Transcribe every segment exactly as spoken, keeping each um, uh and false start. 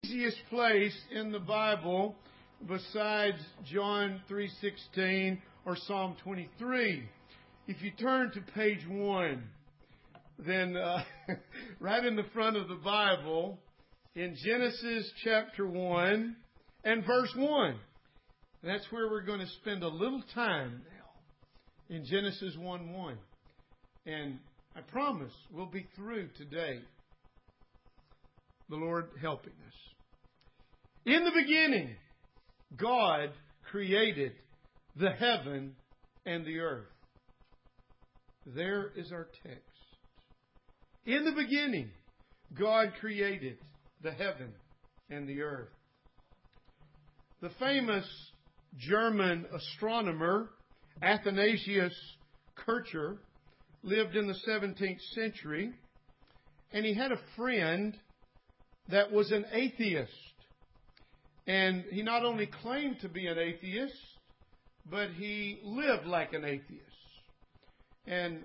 Easiest place in the Bible besides John three sixteen or Psalm twenty-three. If you turn to page one, then uh, right in the front of the Bible, in Genesis chapter one and verse one, that's where we're going to spend a little time now, in Genesis one one. And I promise we'll be through today, the Lord helping us. In the beginning, God created the heaven and the earth. There is our text. In the beginning, God created the heaven and the earth. The famous German astronomer Athanasius Kircher lived in the seventeenth century, and he had a friend that was an atheist. And he not only claimed to be an atheist, but he lived like an atheist. And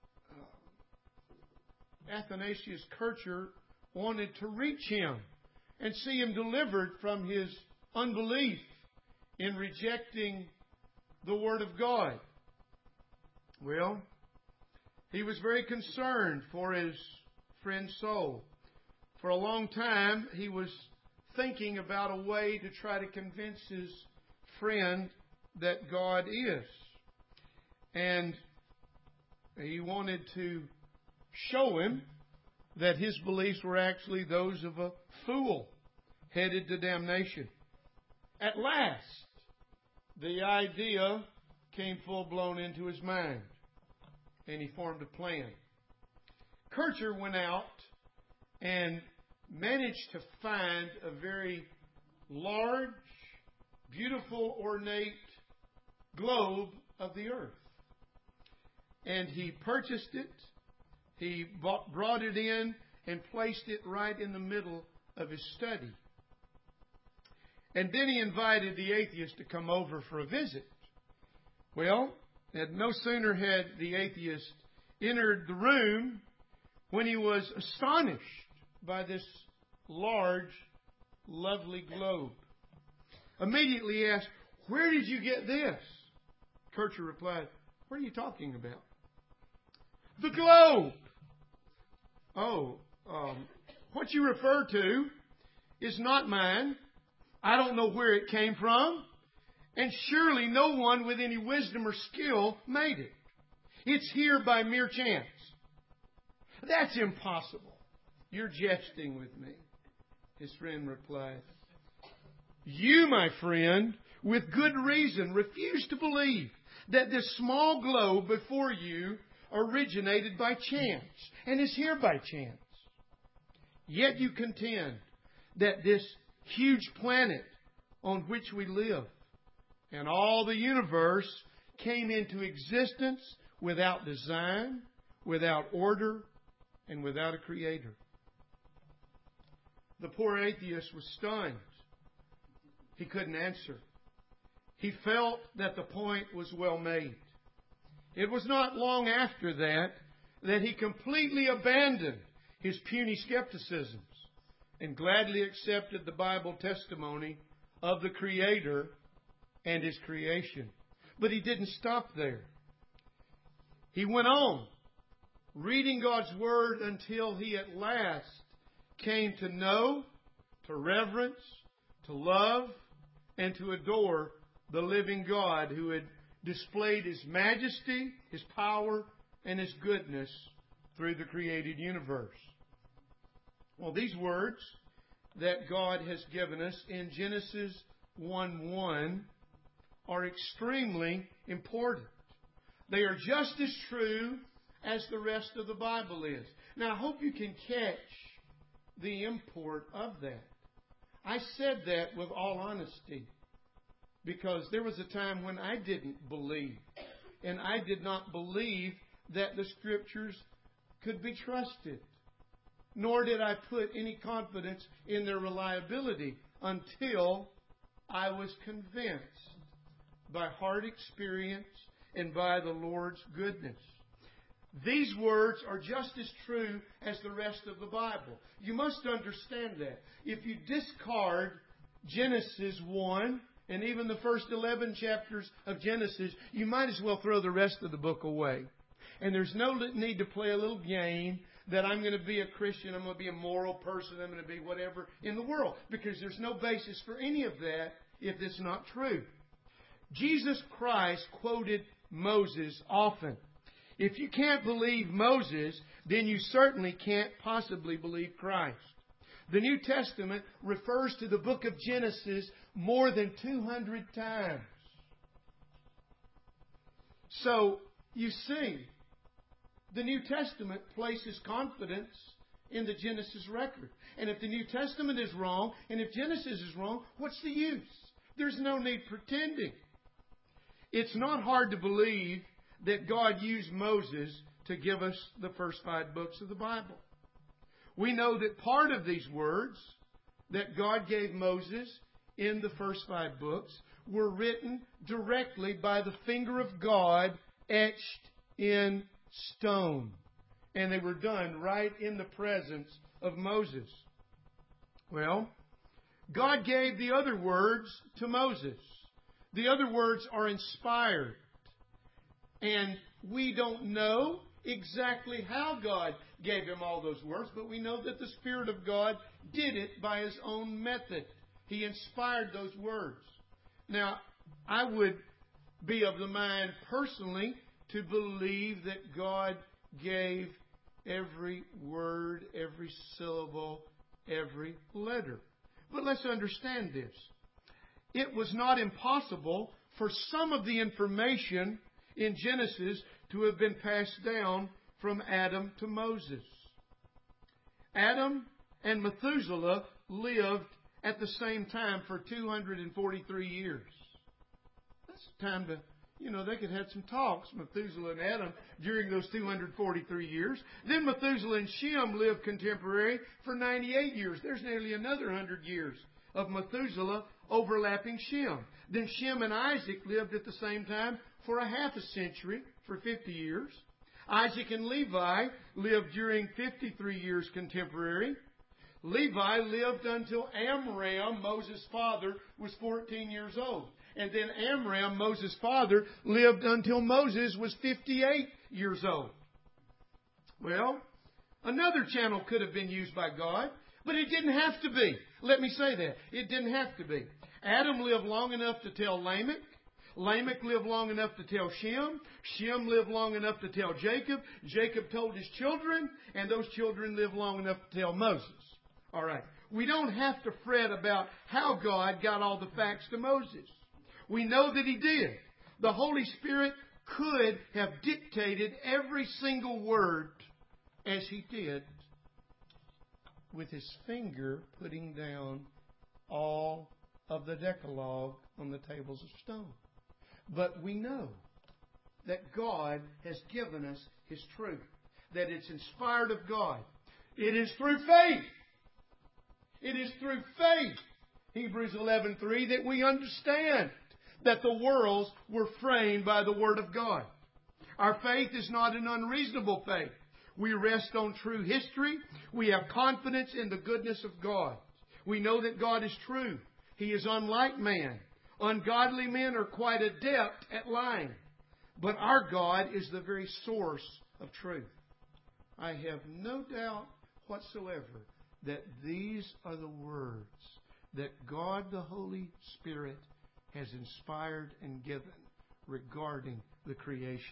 uh, Athanasius Kircher wanted to reach him and see him delivered from his unbelief in rejecting the Word of God. Well, he was very concerned for his friend's soul. For a long time, he was thinking about a way to try to convince his friend that God is. And he wanted to show him that his beliefs were actually those of a fool headed to damnation. At last, the idea came full-blown into his mind, and he formed a plan. Kircher went out and managed to find a very large, beautiful, ornate globe of the earth. And he purchased it, he bought, brought it in, and placed it right in the middle of his study. And then he invited the atheist to come over for a visit. Well, and no sooner had the atheist entered the room when he was astonished by this large, lovely globe. Immediately he asked, "Where did you get this?" Kircher replied, "What are you talking about?" "The globe." "Oh, um, what you refer to is not mine. I don't know where it came from, and surely no one with any wisdom or skill made it. It's here by mere chance." "That's impossible. You're jesting with me," his friend replied. "You, my friend, with good reason refuse to believe that this small globe before you originated by chance and is here by chance. Yet you contend that this huge planet on which we live and all the universe came into existence without design, without order, and without a creator." The poor atheist was stunned. He couldn't answer. He felt that the point was well made. It was not long after that that he completely abandoned his puny skepticisms and gladly accepted the Bible testimony of the Creator and His creation. But he didn't stop there. He went on reading God's Word until he at last came to know, to reverence, to love, and to adore the living God who had displayed His majesty, His power, and His goodness through the created universe. Well, these words that God has given us in Genesis one one are extremely important. They are just as true as the rest of the Bible is. Now, I hope you can catch the import of that. I said that with all honesty because there was a time when I didn't believe, and I did not believe that the Scriptures could be trusted, nor did I put any confidence in their reliability until I was convinced by hard experience and by the Lord's goodness. these words are just as true as the rest of the Bible. You must understand that. If you discard Genesis one and even the first eleven chapters of Genesis, you might as well throw the rest of the book away. And there's no need to play a little game that I'm going to be a Christian, I'm going to be a moral person, I'm going to be whatever in the world. Because there's no basis for any of that if it's not true. Jesus Christ quoted Moses often. If you can't believe Moses, then you certainly can't possibly believe Christ. The New Testament refers to the book of Genesis more than two hundred times. So, you see, the New Testament places confidence in the Genesis record. And if the New Testament is wrong, and if Genesis is wrong, what's the use? There's no need pretending. It's not hard to believe that God used Moses to give us the first five books of the Bible. We know that part of these words that God gave Moses in the first five books were written directly by the finger of God, etched in stone. And they were done right in the presence of Moses. Well, God gave the other words to Moses. The other words are inspired. And we don't know exactly how God gave him all those words, but we know that the Spirit of God did it by His own method. He inspired those words. Now, I would be of the mind personally to believe that God gave every word, every syllable, every letter. But let's understand this. It was not impossible for some of the information in Genesis to have been passed down from Adam to Moses. Adam and Methuselah lived at the same time for two hundred forty-three years. That's time to, you know, they could have some talks, Methuselah and Adam, during those two hundred forty-three years. Then Methuselah and Shem lived contemporary for ninety-eight years. There's nearly another one hundred years of Methuselah overlapping Shem. Then Shem and Isaac lived at the same time for a half a century, for fifty years. Isaac and Levi lived during fifty-three years contemporary. Levi lived until Amram, Moses' father, was fourteen years old. And then Amram, Moses' father, lived until Moses was fifty-eight years old. Well, another channel could have been used by God, but it didn't have to be. Let me say that. It didn't have to be. Adam lived long enough to tell Lamech. Lamech lived long enough to tell Shem. Shem lived long enough to tell Jacob. Jacob told his children, and those children lived long enough to tell Moses. All right. We don't have to fret about how God got all the facts to Moses. We know that He did. The Holy Spirit could have dictated every single word as He did, with His finger putting down all of the Decalogue on the tables of stone. But we know that God has given us His truth, that it's inspired of God. It is through faith. It is through faith, Hebrews eleven three, that we understand that the worlds were framed by the Word of God. Our faith is not an unreasonable faith. We rest on true history. We have confidence in the goodness of God. We know that God is true. He is unlike man. Ungodly men are quite adept at lying. But our God is the very source of truth. I have no doubt whatsoever that these are the words that God the Holy Spirit has inspired and given regarding the creation.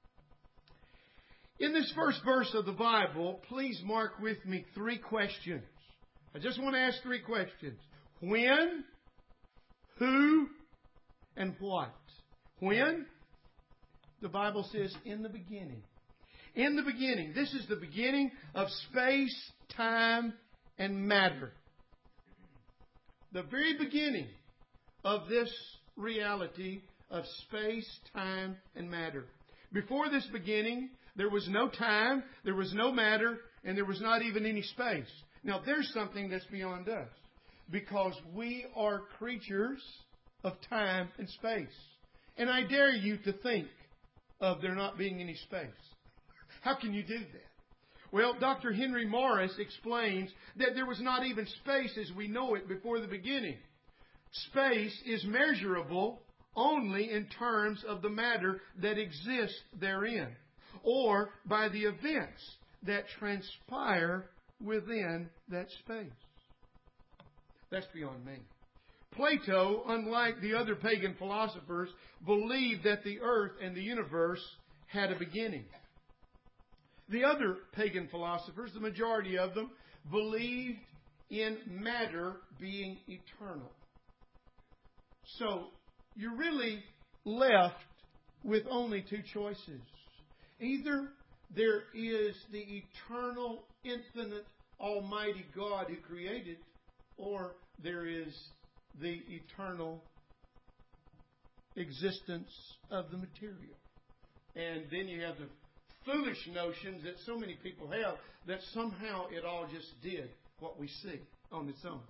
In this first verse of the Bible, please mark with me three questions. I just want to ask three questions. When, who, and what? When? The Bible says, in the beginning. In the beginning. This is the beginning of space, time, and matter. The very beginning of this reality of space, time, and matter. Before this beginning, there was no time, there was no matter, and there was not even any space. Now, there's something that's beyond us, because we are creatures of time and space. And I dare you to think of there not being any space. How can you do that? Well, Doctor Henry Morris explains that there was not even space as we know it before the beginning. Space is measurable only in terms of the matter that exists therein, or by the events that transpire within that space. That's beyond me. Plato, unlike the other pagan philosophers, believed that the earth and the universe had a beginning. The other pagan philosophers, the majority of them, believed in matter being eternal. So, you're really left with only two choices. Either there is the eternal, infinite, almighty God who created, or there is the eternal existence of the material. And then you have the foolish notions that so many people have that somehow it all just did what we see on its own.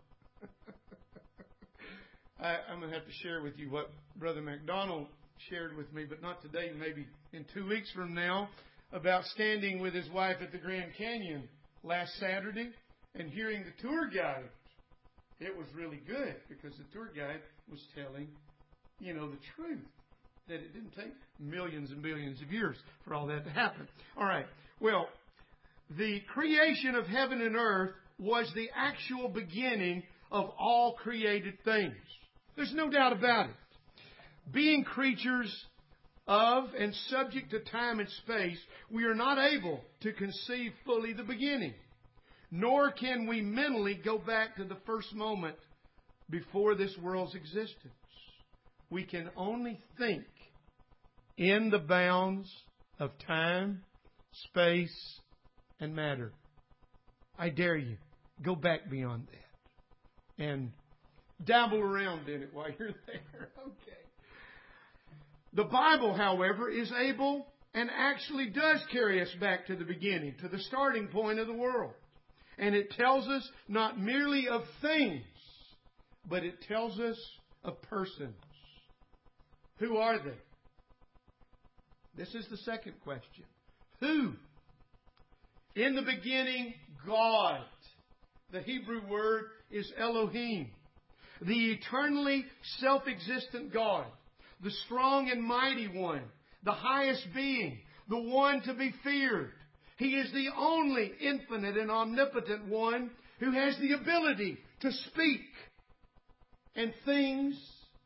I, I'm going to have to share with you what Brother McDonald shared with me, but not today, maybe in two weeks from now, about standing with his wife at the Grand Canyon last Saturday and hearing the tour guide. It was really good because the tour guide was telling, you know, the truth. That it didn't take millions and billions of years for all that to happen. All right. Well, the creation of heaven and earth was the actual beginning of all created things. There's no doubt about it. Being creatures of and subject to time and space, we are not able to conceive fully the beginning. Nor can we mentally go back to the first moment before this world's existence. We can only think in the bounds of time, space, and matter. I dare you, go back beyond that and dabble around in it while you're there. Okay. The Bible, however, is able and actually does carry us back to the beginning, to the starting point of the world. And it tells us not merely of things, but it tells us of persons. Who are they? This is the second question. Who? In the beginning, God. The Hebrew word is Elohim. The eternally self-existent God. The strong and mighty one. The highest being. The one to be feared. He is the only infinite and omnipotent one who has the ability to speak. And things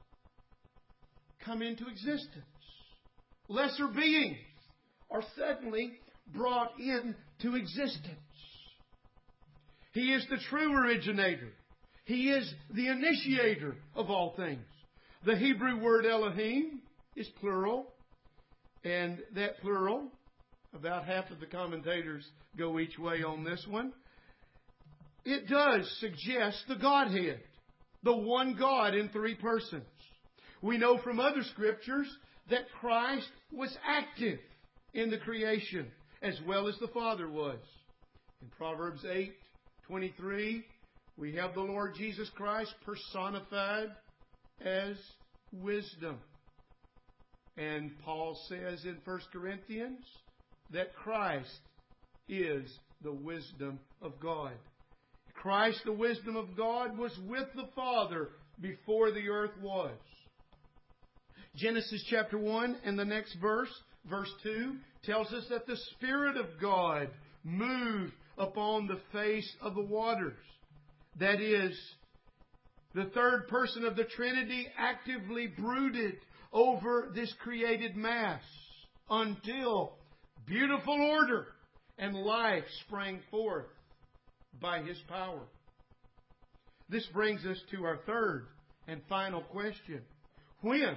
come into existence. Lesser beings are suddenly brought into existence. He is the true originator. He is the initiator of all things. The Hebrew word Elohim is plural. And that plural, about half of the commentators go each way on this one. It does suggest the Godhead. The one God in three persons. We know from other scriptures that Christ was active in the creation as well as the Father was. In Proverbs eight twenty-three, we have the Lord Jesus Christ personified as wisdom. And Paul says in First Corinthians that Christ is the wisdom of God. Christ, the wisdom of God, was with the Father before the earth was. Genesis chapter one and the next verse, verse two, tells us that the Spirit of God moved upon the face of the waters. That is, the third person of the Trinity actively brooded over this created mass until beautiful order and life sprang forth by His power. This brings us to our third and final question. When?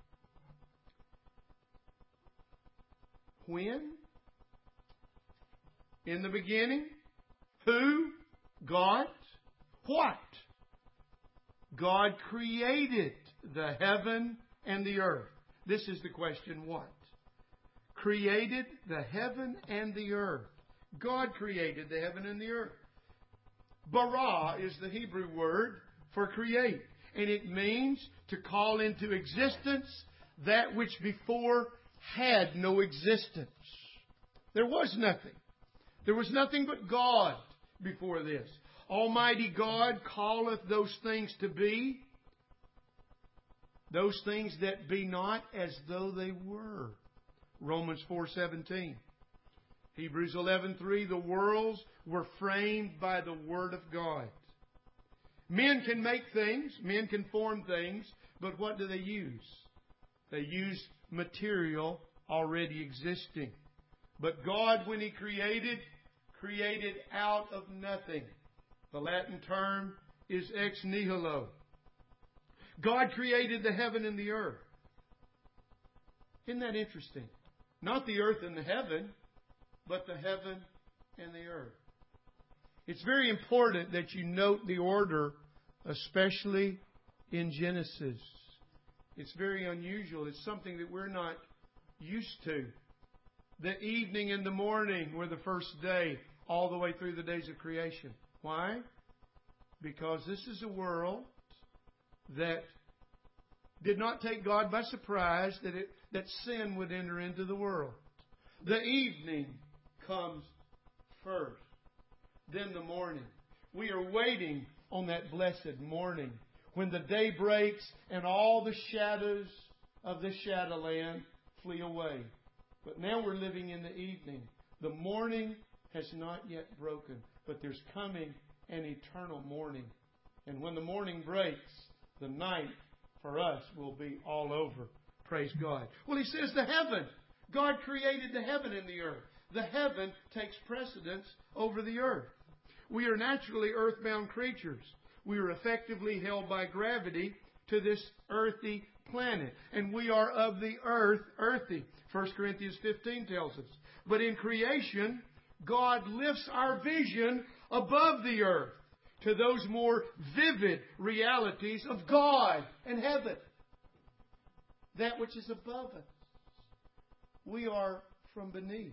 When? In the beginning? Who? God? What? God created the heaven and the earth. This is the question, what? Created the heaven and the earth. God created the heaven and the earth. Bara is the Hebrew word for create. And it means to call into existence that which before had no existence. There was nothing. There was nothing but God before this. Almighty God calleth those things to be, those things that be not, as though they were. Romans four seventeen. Hebrews eleven three. The worlds were framed by the Word of God. Men can make things, men can form things, but what do they use? They use material already existing. But God, when He created, created out of nothing. The Latin term is ex nihilo. God created the heaven and the earth. Isn't that interesting? Not the earth and the heaven, but the heaven and the earth. It's very important that you note the order, especially in Genesis. It's very unusual. It's something that we're not used to. The evening and the morning were the first day, all the way through the days of creation. Why? Because this is a world that did not take God by surprise, that it, that sin would enter into the world. The evening comes first, then the morning. We are waiting on that blessed morning when the day breaks and all the shadows of the shadowland flee away. But now we're living in the evening. The morning has not yet broken, but there's coming an eternal morning. And when the morning breaks, the night for us will be all over. Praise God. Well, He says the heaven. God created the heaven and the earth. The heaven takes precedence over the earth. We are naturally earthbound creatures. We are effectively held by gravity to this earthy planet. And we are of the earth, earthy. First Corinthians fifteen tells us. But in creation, God lifts our vision above the earth to those more vivid realities of God and heaven. That which is above us. We are from beneath.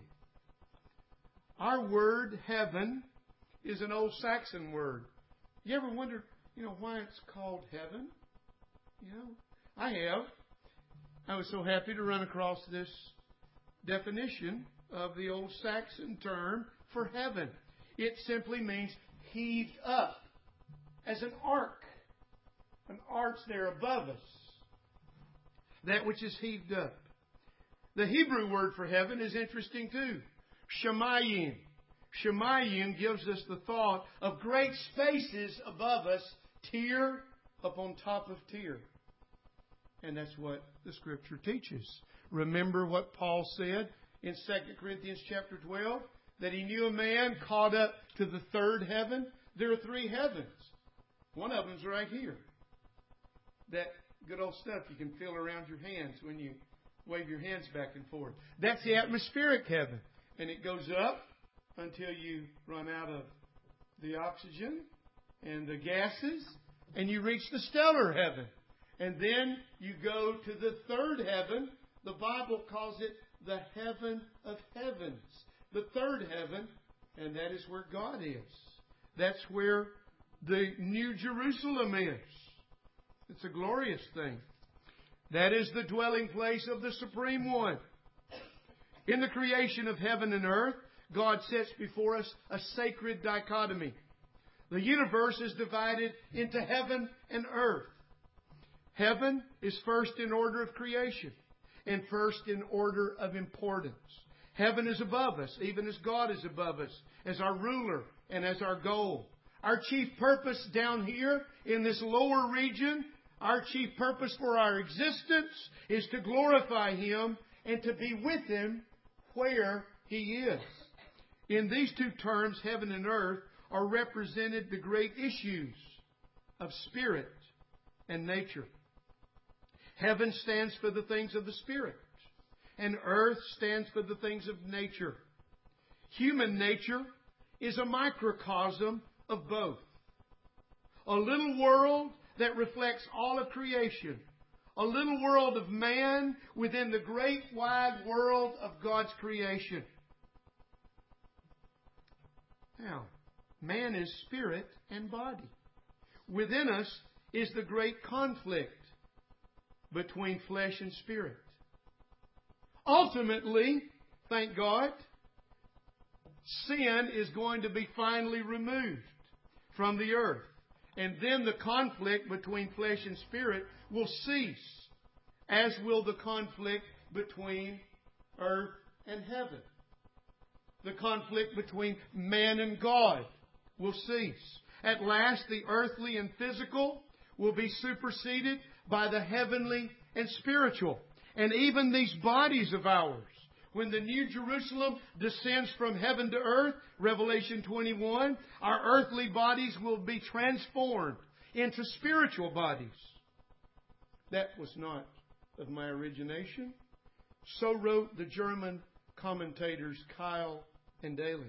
Our word, heaven, is an old Saxon word. You ever wondered, you know, why it's called heaven? You know, I have. I was so happy to run across this definition of the old Saxon term for heaven. It simply means heaved up, as an ark. An ark's there above us. That which is heaved up. The Hebrew word for heaven is interesting too. Shemayim. Shemayim gives us the thought of great spaces above us, tier upon top of tier. And that's what the Scripture teaches. Remember what Paul said in Second Corinthians chapter twelve? That he knew a man caught up to the third heaven. There are three heavens. One of them's right here. That good old stuff you can feel around your hands when you wave your hands back and forth. That's the atmospheric heaven. And it goes up until you run out of the oxygen and the gases, and you reach the stellar heaven. And then you go to the third heaven. The Bible calls it the heaven of heavens. The third heaven, and that is where God is. That's where the New Jerusalem is. It's a glorious thing. That is the dwelling place of the Supreme One. In the creation of heaven and earth, God sets before us a sacred dichotomy. The universe is divided into heaven and earth. Heaven is first in order of creation and first in order of importance. Heaven is above us, even as God is above us, as our ruler and as our goal. Our chief purpose down here in this lower region, our chief purpose for our existence is to glorify Him and to be with Him where He is. In these two terms, heaven and earth, are represented the great issues of spirit and nature. Heaven stands for the things of the Spirit, and earth stands for the things of nature. Human nature is a microcosm of both. A little world that reflects all of creation. A little world of man within the great wide world of God's creation. Now, man is spirit and body. Within us is the great conflict between flesh and spirit. Ultimately, thank God, sin is going to be finally removed from the earth. And then the conflict between flesh and spirit will cease, as will the conflict between earth and heaven. The conflict between man and God will cease. At last, the earthly and physical will be superseded by the heavenly and spiritual. And even these bodies of ours, when the New Jerusalem descends from heaven to earth, Revelation twenty-one, our earthly bodies will be transformed into spiritual bodies. That was not of my origination. So wrote the German commentators Keil and Delitzsch.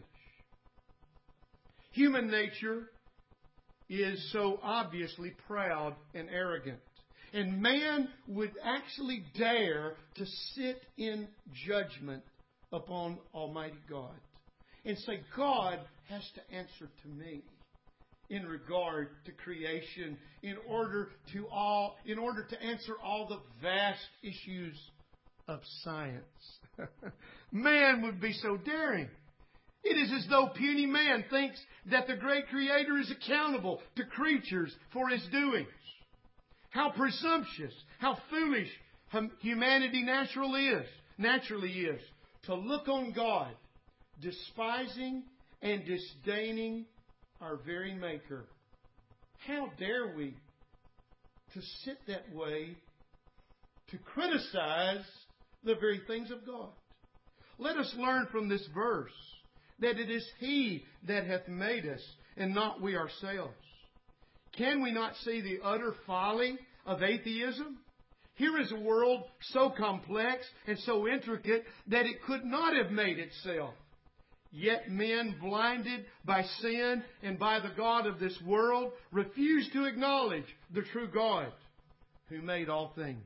Human nature is so obviously proud and arrogant. And man would actually dare to sit in judgment upon Almighty God and say, God has to answer to me in regard to creation in order to all, in order to answer all the vast issues of science. Man would be so daring. It is as though puny man thinks that the great Creator is accountable to creatures for his doings. How presumptuous, how foolish humanity naturally is, naturally is, to look on God, despising and disdaining our very Maker. How dare we to sit that way, to criticize the very things of God? Let us learn from this verse that it is He that hath made us, and not we ourselves. Can we not see the utter folly of atheism? Here is a world so complex and so intricate that it could not have made itself. Yet men, blinded by sin and by the God of this world, refuse to acknowledge the true God who made all things.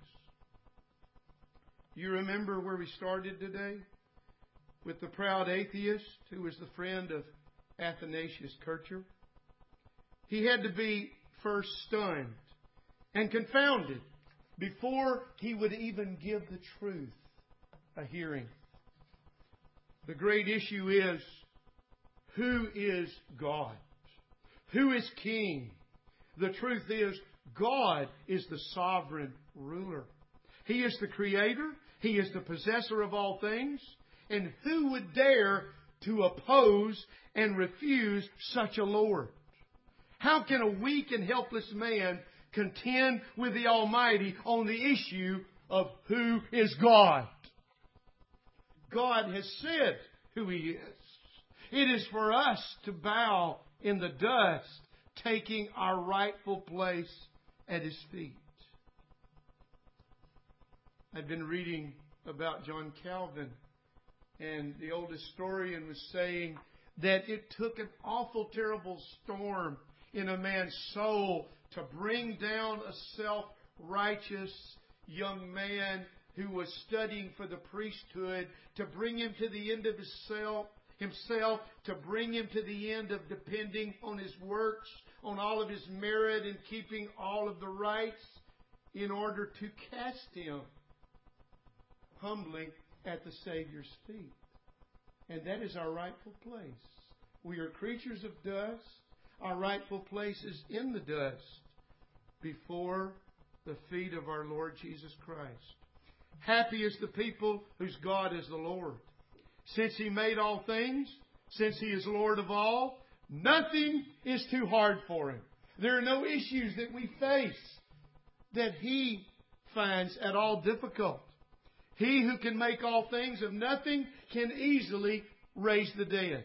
You remember where we started today? With the proud atheist who was the friend of Athanasius Kircher. He had to be first stunned and confounded before he would even give the truth a hearing. The great issue is, who is God? Who is King? The truth is, God is the sovereign ruler. He is the Creator. He is the possessor of all things. And who would dare to oppose and refuse such a Lord? How can a weak and helpless man contend with the Almighty on the issue of who is God? God has said who He is. It is for us to bow in the dust, taking our rightful place at His feet. I've been reading about John Calvin, and the old historian was saying that it took an awful, terrible storm in a man's soul to bring down a self-righteous young man who was studying for the priesthood, to bring him to the end of himself, himself, to bring him to the end of depending on his works, on all of his merit and keeping all of the rights, in order to cast him humbly at the Savior's feet. And that is our rightful place. We are creatures of dust. Our rightful place is in the dust before the feet of our Lord Jesus Christ. Happy is the people whose God is the Lord. Since He made all things, since He is Lord of all, nothing is too hard for Him. There are no issues that we face that He finds at all difficult. He who can make all things of nothing can easily raise the dead.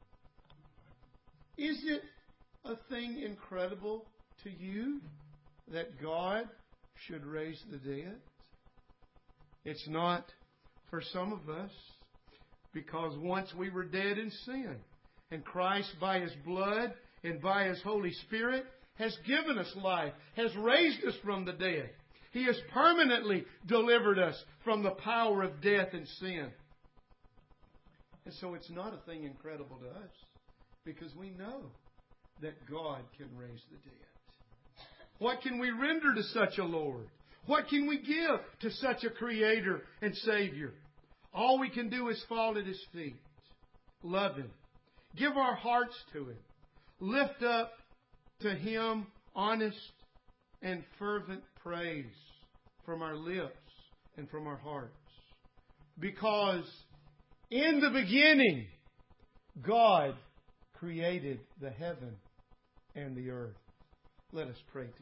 Is it a thing incredible to you that God should raise the dead? It's not for some of us, because once we were dead in sin, and Christ by His blood and by His Holy Spirit has given us life, has raised us from the dead. He has permanently delivered us from the power of death and sin. And so it's not a thing incredible to us, because we know that God can raise the dead. What can we render to such a Lord? What can we give to such a Creator and Savior? All we can do is fall at His feet, love Him, Give our hearts to Him. Lift up to Him honest and fervent praise from our lips and from our hearts. Because in the beginning, God created the heaven and the earth. Let us pray together.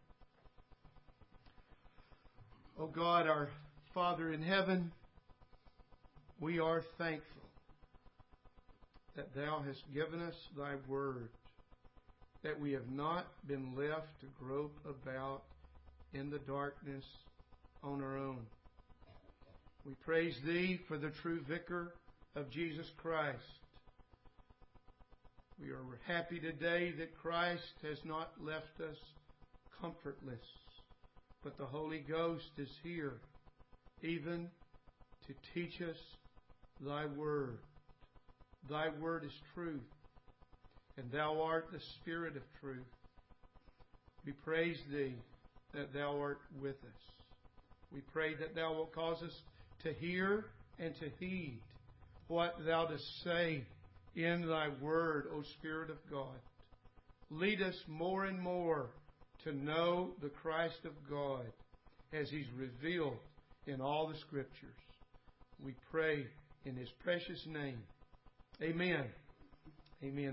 Oh God, our Father in heaven, we are thankful that Thou hast given us Thy Word, that we have not been left to grope about in the darkness on our own. We praise Thee for the true Vicar of Jesus Christ. We are happy today that Christ has not left us comfortless, but the Holy Ghost is here even to teach us Thy Word. Thy Word is truth, and Thou art the Spirit of truth. We praise Thee that Thou art with us. We pray that Thou wilt cause us to hear and to heed what Thou dost say in Thy Word, O Spirit of God. Lead us more and more to know the Christ of God as He's revealed in all the Scriptures. We pray in His precious name. Amen. Amen.